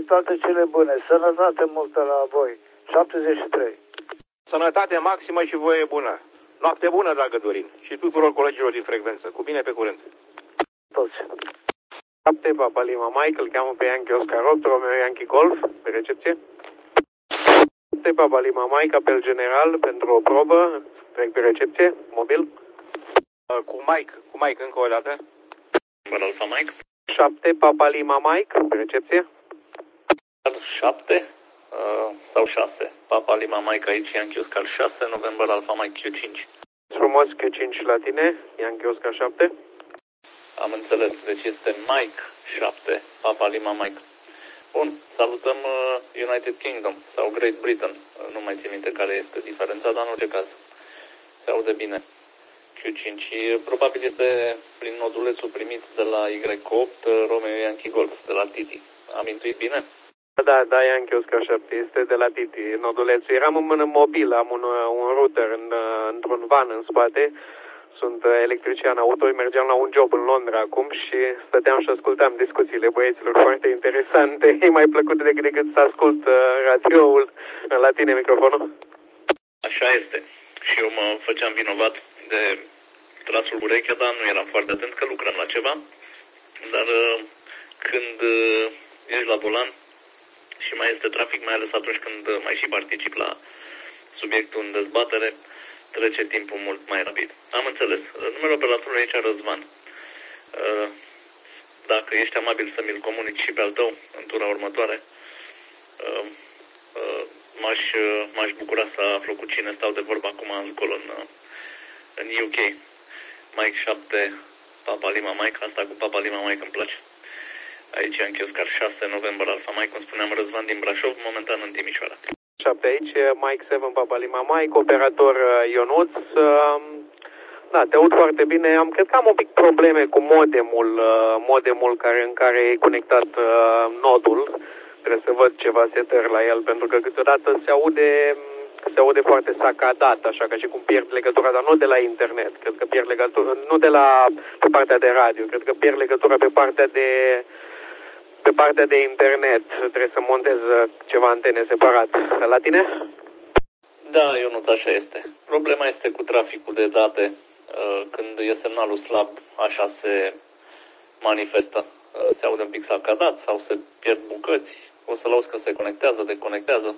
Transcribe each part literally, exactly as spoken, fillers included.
toate cele bune. Sănătate multă la voi. șaptezeci și trei. Sănătate maximă și voie bună. Noapte bună, dragă Dorin. Și tuturor colegilor din frecvență. Cu bine, pe curând. Toți. șapte, Papa Lima Mike, îl cheamă pe Yankee Oscar opt, Romeo Yankee Golf, pe recepție. șapte, Papa Lima Mike, apel general pentru o probă, trec pe recepție, mobil. Uh, cu Mike, cu Mike încă o dată. Numărul Alfa Mike. șapte, Papa Lima Mike, pe recepție. șapte uh, sau șase. Papa Lima Mike aici, Yankee Oscar șase, November Alfa Mike Q cinci. Frumos, Q cinci la tine, Yankee Oscar șapte. Am înțeles, deci este Mike șapte, Papa Lima Mike. Bun, salutăm uh, United Kingdom sau Great Britain. Uh, nu mai țin minte care este diferența, dar în orice caz se aude bine. Q cinci, probabil este prin nodulețul primit de la Y opt, Romeo Yankee Golf, de la Titi. Am intuit bine? Da, da, Yankee Oscar șapte, este de la Titi, nodulețul. Eram în mână mobil, am un, un router în, într-un van în spate. Sunt electrician auto, mergeam la un job în Londra acum și stăteam și ascultam discuțiile băieților foarte interesante. E mai plăcut decât, decât să ascult uh, radioul. La tine microfonul. Așa este. Și eu mă făceam vinovat de trasul urechea, dar nu eram foarte atent că lucram la ceva. Dar uh, când uh, ești la volan și mai este trafic, mai ales atunci când uh, mai și particip la subiectul în dezbatere, trece timpul mult mai rapid. Am înțeles. Numele operatorului aici, Răzvan. Dacă ești amabil să mi-l comunici și pe al tău în tura următoare, m-aș, m-aș bucura să aflu cu cine stau de vorba acum acolo în, în U K. Mike șapte, Papa Lima Mike, asta cu Papa Lima Mike îmi place. Aici Yankee Oscar șase, November Alfa Mike, cum spuneam, Răzvan din Brașov, momentan în Timișoara. șapte aici, Mike șapte, Papa Lima Mike, operator Ionuț. Da, te aud foarte bine. Am, cred că am un pic probleme cu modemul, modemul care, în care e conectat nodul. Trebuie să văd ceva setări la el, pentru că câteodată se aude, se aude foarte sacadat, așa ca și cum pierd legătura, dar nu de la internet. Cred că pierd legătura, nu de la pe partea de radio, cred că pierd legătura pe partea de Pe partea de internet. Trebuie să montez ceva antene separat. La tine? Da, eu nu, așa este. Problema este cu traficul de date. Când e semnalul slab, așa se manifestă. Se aude un pic sacadat sau se pierd bucăți. O să-l auzi că se conectează, deconectează.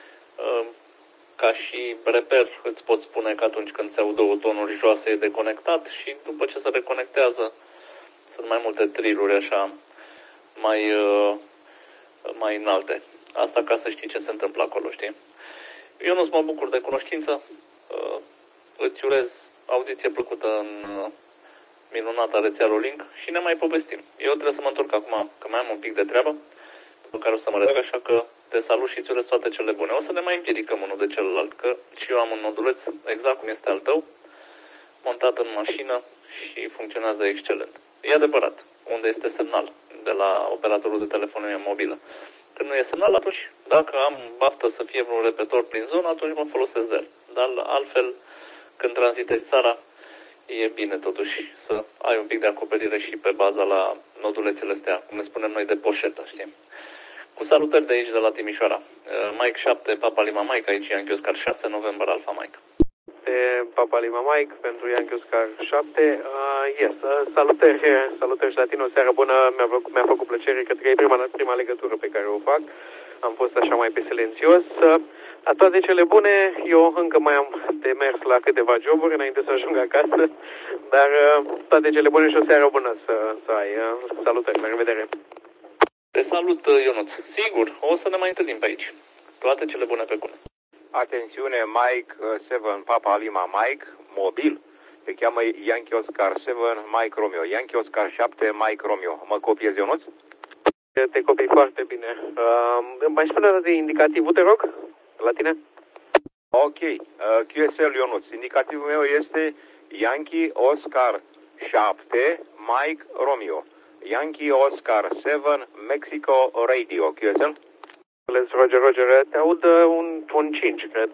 Ca și reper îți pot spune că atunci când se aud două tonuri joase e deconectat și după ce se reconectează sunt mai multe triluri așa mai, uh, mai înalte. Asta ca să știi ce se întâmplă acolo, știi? Eu nu mă bucur de cunoștință. Uh, îți urez audiție plăcută în uh, minunata rețea Rolling și ne mai povestim. Eu trebuie să mă întorc acum, că mai am un pic de treabă, după care o să mă retrag, așa că te salut și îți urez toate cele bune. O să ne mai împiedicăm unul de celălalt, că și eu am un noduleț exact cum este al tău, montat în mașină și funcționează excelent. E adevărat, unde este semnal de la operatorul de telefonie mobilă. Când nu e semnal, atunci, dacă am baftă să fie vreun repetor prin zonă, atunci mă folosesc de el. Dar altfel, când tranzitezi țara, e bine totuși să ai un pic de acoperire și pe baza la nodulețele astea, cum ne spunem noi, de poșetă, știi? Cu salutări de aici, de la Timișoara. Mike șapte, Papa Lima Mike, aici Yankee Oscar șase, November Alfa Mike. Papa Lima Mike pentru Yankee Oscar șapte. Uh, yes, uh, salutări, salutări și la tine, o seară bună, mi-a făcut, mi-a făcut plăcere, cred că e prima, prima legătură pe care o fac. Am fost așa mai pe silențios. Uh, la toate cele bune, eu încă mai am de mers la câteva joburi înainte să ajung acasă, dar uh, toate cele bune și o seară bună să, să ai. Uh, salutări, la revedere. Te salut, Ionuț. Sigur, o să ne mai întâlnim pe aici. Toate cele bune pe bune. Atențiune, Mike șapte, Papa Lima Mike, mobil. Se cheamă Yankee Oscar șapte, Mike Romeo. Yankee Oscar șapte, Mike Romeo. Mă copiezi, Ionuț? Te copii foarte bine. Uh, mai spune de indicativul, te rog? La tine? Ok. Uh, Q S L Ionuț. Indicativul meu este Yankee Oscar șapte, Mike Romeo. Yankee Oscar șapte, Mexico Radio. Q S L? Roger, Roger, te aud un, un cinci, cred.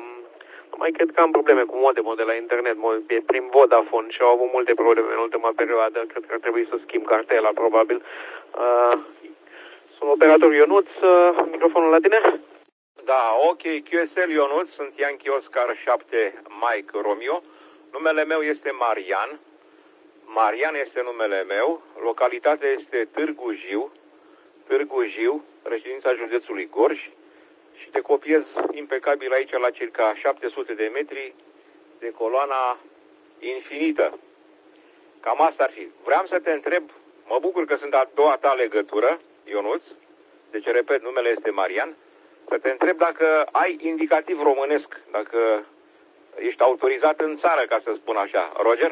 Mai cred că am probleme cu modemul de la internet, prin Vodafone și au avut multe probleme în ultima perioadă. Cred că ar trebui să schimb cartela, probabil. Uh, operator Ionuț, microfonul la tine. Da, ok, Q S L Ionuț, sunt Yankee Oscar șapte Mike Romeo. Numele meu este Marian. Marian este numele meu. Localitatea este Târgu Jiu. Târgu Jiu, reședința județului Gorj. Și te copiez impecabil aici la circa șapte sute de metri de coloana infinită. Cam asta ar fi. Vreau să te întreb, mă bucur că sunt a doua ta legătură, Ionuț, deci repet, numele este Marian, să te întreb dacă ai indicativ românesc, dacă ești autorizat în țară, ca să spun așa. Roger?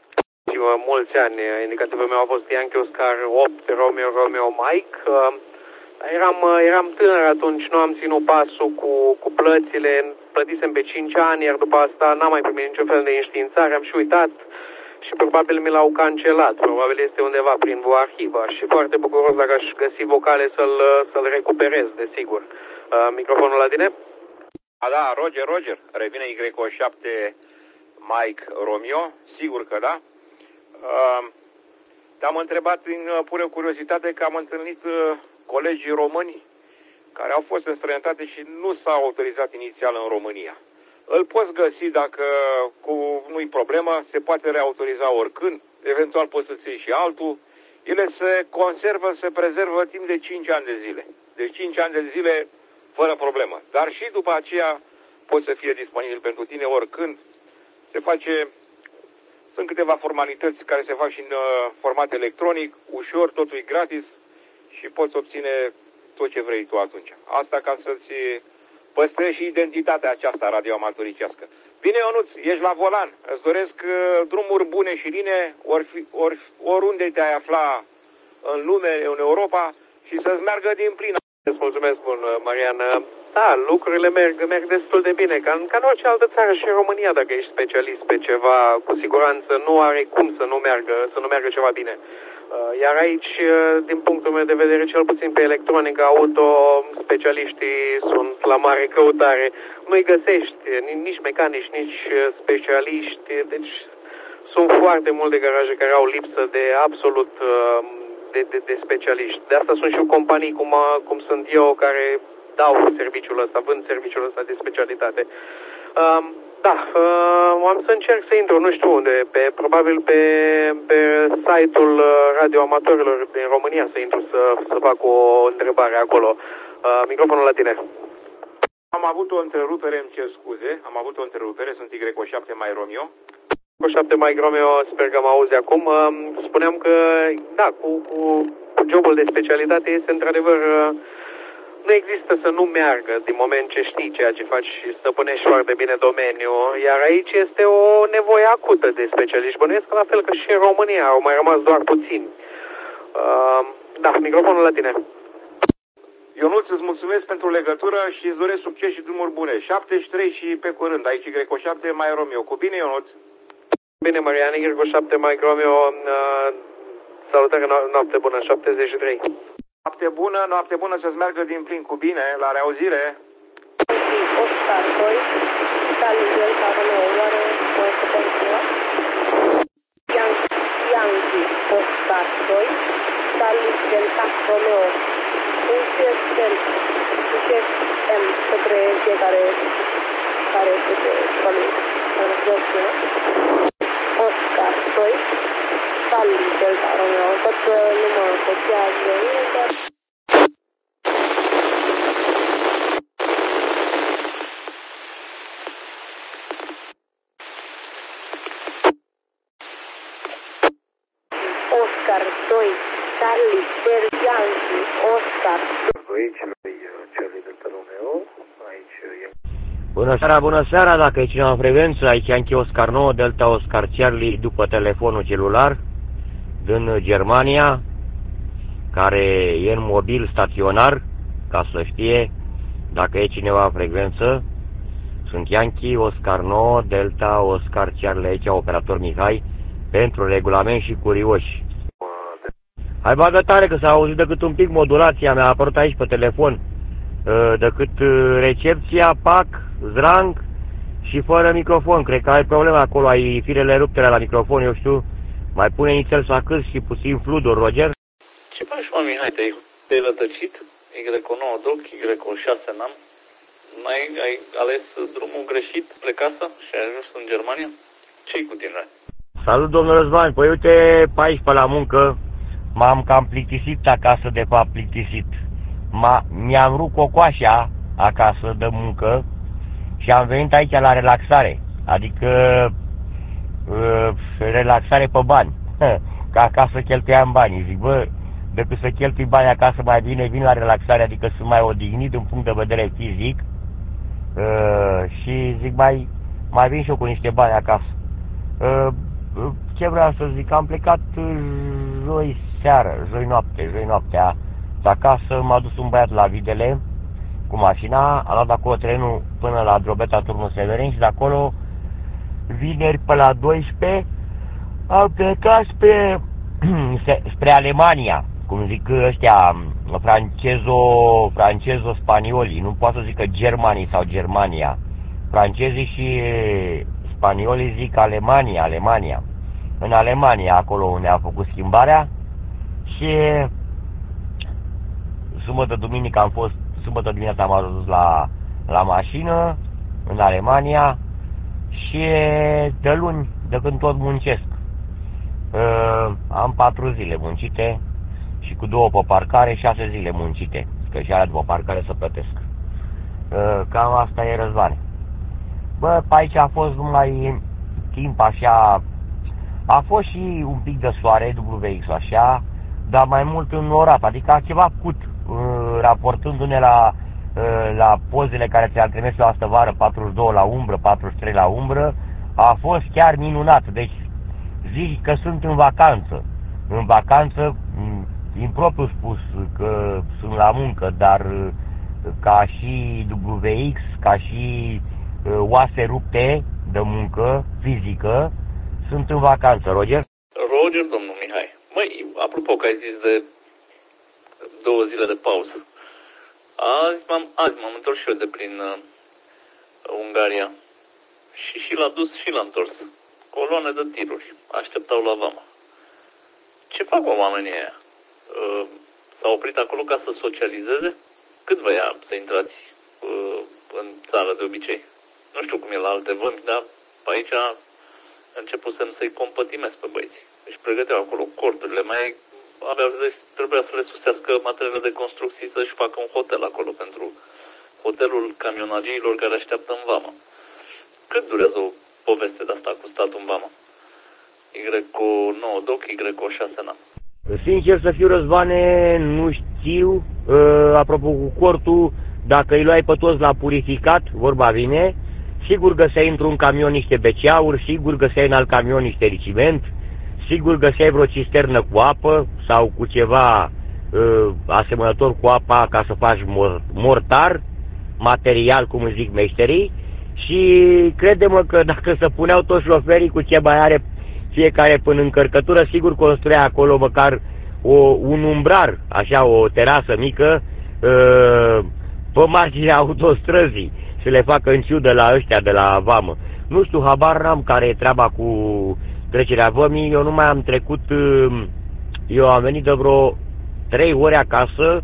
Mulți ani, indicativul meu a fost Yankee Oscar opt Romeo Romeo Mike. Eram, eram tânăr atunci, nu am ținut pasul cu, cu plățile, plătisem pe cinci ani, iar după asta n-am mai primit niciun fel de înștiințare, am și uitat și probabil mi l-au cancelat, probabil este undeva prin o arhivă și foarte bucuros dacă aș găsi vocale să-l să-l recuperez, desigur. Uh, microfonul la tine? A, da, Roger, Roger, revine Y șapte Mike Romeo, sigur că da. Uh, te-am întrebat din uh, pură curiozitate că am întâlnit uh, colegii români care au fost în străinătate și nu s-au autorizat inițial în România. Îl poți găsi dacă cu, nu-i problemă, se poate reautoriza oricând, eventual poți să-ți iei și altul. Ele se conservă, se prezervă timp de cinci ani de zile. Deci cinci ani de zile fără problemă. Dar și după aceea poți să fie disponibil pentru tine oricând. Se face, sunt câteva formalități care se fac și în uh, format electronic, ușor, totul e gratis și poți obține tot ce vrei tu atunci. Asta ca să-ți păstrezi și identitatea aceasta radioamatoricească. Bine, Ionuț, ești la volan. Îți doresc uh, drumuri bune și line, ori, ori, oriunde te-ai afla în lume, în Europa, și să-ți meargă din plin. Îți mulțumesc, bun, Marian. Da, lucrurile merg, merg destul de bine, ca în, ca în orice altă țară și în România, dacă ești specialist pe ceva, cu siguranță nu are cum să nu meargă, să nu meargă ceva bine. Iar aici, din punctul meu de vedere, cel puțin pe electronică auto, specialiștii sunt la mare căutare. Nu-i găsești, nici mecanici, nici specialiști, deci sunt foarte multe garaje care au lipsă de absolut de, de, de specialiști. De asta sunt și companii cum, cum sunt eu, care dau serviciul ăsta, vând serviciul ăsta de specialitate. Um, Da, uh, am să încerc să intru, nu știu unde, pe, probabil pe, pe site-ul radioamatorilor din România să intru să, să fac o întrebare acolo. Uh, microfonul la tine. Am avut o întrerupere, îmi cer scuze, am avut o întrerupere, sunt Y șapte Mike Romeo. Y șapte Mike Romeo, sper că mă auzi acum. Uh, spuneam că, da, cu, cu, cu jobul de specialitate este într-adevăr... Uh, Nu există să nu meargă din moment ce știi ceea ce faci și stăpânești foarte bine domeniul, iar aici este o nevoie acută de specialiști. Bănuiesc la fel că și în România au mai rămas doar puțini. Uh, da, microfonul la tine. Ionuț, îți mulțumesc pentru legătură și îți doresc succes și drumuri bune. șaptezeci și trei și pe curând, aici Y șapte Mike Romeo. Cu bine, Ionuț? Bine, Marian, Y șapte Mike Romeo. Uh, salutare, no- noapte bună, șaptezeci și trei. Noapte bună, noapte bună, să-ți meargă din plin, cu bine, la reauzire. Oscar doi, Italia Delta Romeo, oare o să continua? Yankee Oscar doi, Italia Delta Romeo, un C S M, un C S M către fiecare care este pe calitate, Oscar doi, Italia Delta Romeo, tot că nu mă copiază, dar... Oscar doi, Charlie Del Yankee, Oscar. Aici noi Charlie Delta Romeo, aici e... Bună seara, bună seara, dacă e cineva în frecvență, aici Yankee Oscar nouă, Delta Oscar Charlie, după telefonul celular, din Germania, care e în mobil staționar, ca să știe, dacă e cineva în frecvență. Sunt Yankee Oscar nouă, Delta Oscar Charlie, aici operator Mihai, pentru regulament și curioși. Hai, bagă tare, că s-a auzit decât un pic modulația mea, a apărut aici pe telefon, decât recepția, pac, zrang și fără microfon. Cred că ai probleme acolo, ai firele ruptere la microfon, eu știu. Mai pune nițel să câți și puțin fluduri, Roger. Ce faci, mă, Mihai, te-ai Te-ai rătăcit? Y nouă Doc, Y șase N A M. N-ai ai ales drumul greșit spre casă și ai ajuns în Germania? Ce-i cu tine? Salut, domnul Răzvan. Păi uite, pe aici, pe la muncă, m-am cam plictisit acasă, de fapt plictisit. Mi-am rupt cocoașa acasă de muncă și am venit aici la relaxare. Adică uh, relaxare pe bani. Ca acasă cheltuiam bani. Zic, bă, decât să cheltui bani acasă, mai bine vin la relaxare, adică sunt mai odihnit din punct de vedere fizic. Uh, și zic, mai, mai vin și eu cu niște bani acasă. Uh, ce vreau să zic, am plecat joi seară, joi noapte, joi noaptea de acasă, m-a dus un băiat la Videle cu mașina, a luat de acolo trenul până la Drobeta, Turnul Severin și de acolo vineri pe la douăsprezece am plecat spre, spre Alemania, cum zic ăștia, francezo, francezo-spaniolii, nu pot să zică germanii sau Germania, francezii și spaniolii zic Alemania, Alemania. În Alemania, acolo unde a făcut schimbarea și sâmbătă, duminică am fost, sâmbătă dimineața am ajuns la, la mașină, în Alemania și de luni, de când tot muncesc. Uh, am patru zile muncite și cu două pe parcare, șase zile muncite, că și alea după parcare să plătesc. Uh, cam asta e, Răzvan. Bă, pe aici a fost numai timp așa, a fost și un pic de soare, W X așa, dar mai mult înnorat, adică ceva cut, raportându-ne la, la pozele care ți-am trimis eu astă vară, patruzeci și doi la umbră, patruzeci și trei la umbră, a fost chiar minunat, deci zici că sunt în vacanță, în vacanță, impropriu spus că sunt la muncă, dar ca și W X, ca și oase rupte de muncă fizică, sunt în vacanță, Roger? Roger, domnul Mihai. Măi, apropo că ai zis de două zile de pauză. Azi m-am, azi m-am întors și eu de prin uh, Ungaria. Și și l-a dus și l-a întors. Coloane de tiruri. Așteptau la vama. Ce fac o oamenii aia? Uh, s-au oprit acolo ca să socializeze? Cât vă ia să intrați uh, în țară de obicei? Nu știu cum e la alte vămi, dar pe aici începusem să-i compătimesc pe băieți. Își pregăteau acolo corturile, mai avea, trebuia să le susească materiale de construcții să-și facă un hotel acolo pentru hotelul camionagiilor care așteaptă în vama. Cât durează o poveste de asta cu statul în vama? Y nouă Doc, Y șase N A M. Sincer să fiu, Răzvane, nu știu, uh, apropo cu cortul, dacă îi luai pe toți la purificat, vorba vine, sigur găseai într-un camion niște beceauri, sigur găseai în alt camion niște riciment, sigur găseai vreo cisternă cu apă sau cu ceva uh, asemănător cu apa ca să faci mor mortar, material, cum îți zic meșterii, și crede-mă că dacă se puneau toți șoferii cu ce mai are fiecare până încărcătură, sigur construia acolo măcar o, un umbrar, așa, o terasă mică, uh, pe marginea autostrăzii, să le facă în ciudă la ăștia de la vamă. Nu știu, habar n-am care e treaba cu trecerea vămii. Eu nu mai am trecut, eu am venit de vreo trei ori acasă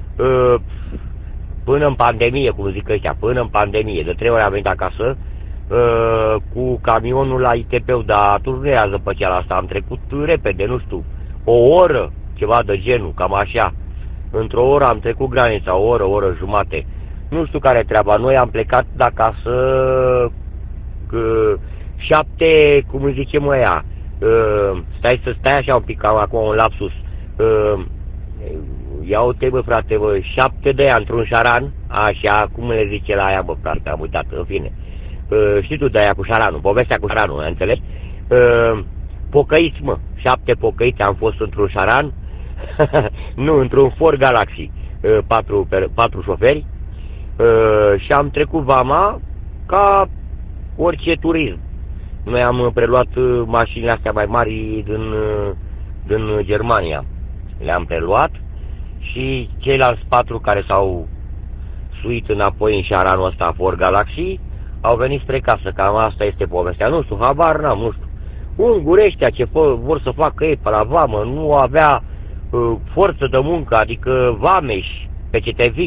până în pandemie, cum zic ăștia, până în pandemie. De trei ori am venit acasă cu camionul la I T P-ul, dar atunci nu era zăpăceala asta, am trecut repede, nu știu, o oră, ceva de genul, cam așa. Într-o oră am trecut granița, o oră, o oră jumate. Nu știu care e treaba. Noi am plecat de acasă că, șapte, cum zice mă ea, uh, stai să stai așa un pic, am acum un lapsus. Uh, ia uite, bă, frate, bă, șapte de ea într-un șaran, așa, cum le zice la aia, bă, frate, am uitat, în fine. Uh, știi tu de aia cu șaranul, povestea cu șaranul, înțelegi? Uh, pocăiți, mă, șapte pocăiți am fost într-un șaran, nu, într-un Ford Galaxy, uh, patru, patru șoferi, uh, și am trecut vama ca orice turism. Noi am preluat mașinile astea mai mari din, din Germania. Le-am preluat și ceilalți patru care s-au suit înapoi în șaranul ăsta Ford Galaxy au venit spre casă. Cam asta este povestea. Nu știu, habar n-am, nu știu. Ungurii ăștia ce vor să facă ei pe la vamă, nu avea forță de muncă, adică vameși, pe C T V,